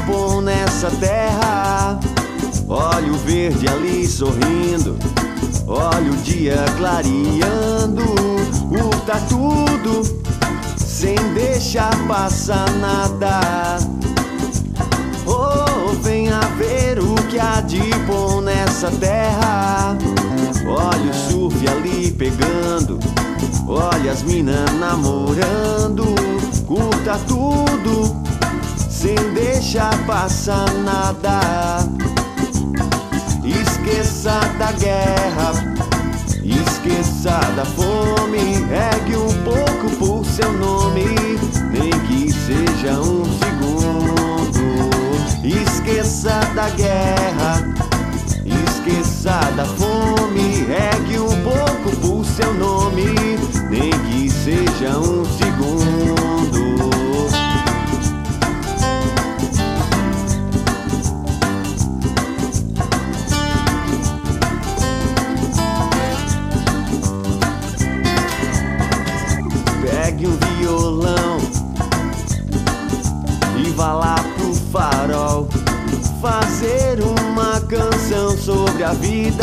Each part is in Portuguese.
pão nessa terra. Olha o verde ali sorrindo, olha o dia clareando. Curta tudo, sem deixar passar nada. Oh, venha ver o que há de bom nessa terra. Olha o surf ali pegando, olha as minas namorando. Curta tudo, sem deixar passar nada. Esqueça da guerra, esqueça da fome. Regue um pouco por seu nome, nem que seja um segundo. Esqueça da guerra, esqueça da fome. Regue um pouco por seu nome, nem que seja um segundo. Pegue um violão e vá lá pro farol fazer uma canção sobre a vida.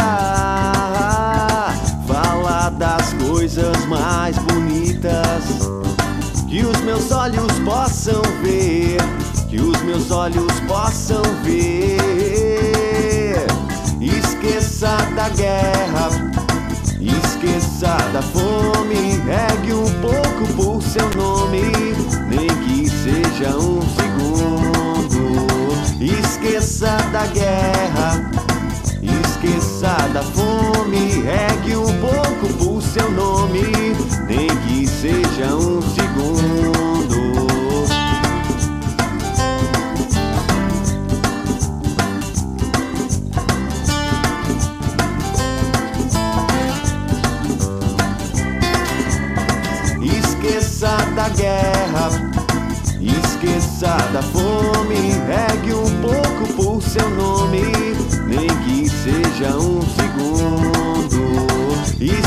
Falar das coisas mais bonitas que os meus olhos possam ver, que os meus olhos possam ver. Esqueça da guerra, esqueça da fome. Regue um pouco por seu nome, nem que seja um segundo. Esqueça da guerra, esqueça da fome. Regue um pouco por seu nome, nem que seja um segundo. Esqueça da guerra, esqueça da fome. Regue um pouco por seu nome, nem que seja um segundo.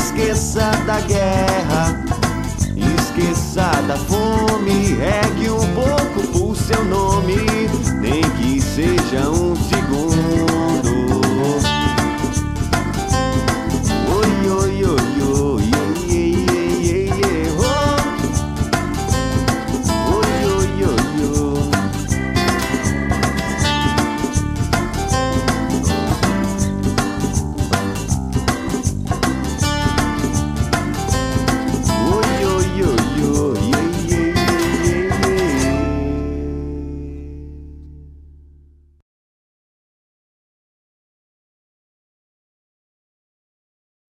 Esqueça da guerra, esqueça da fome. Regue um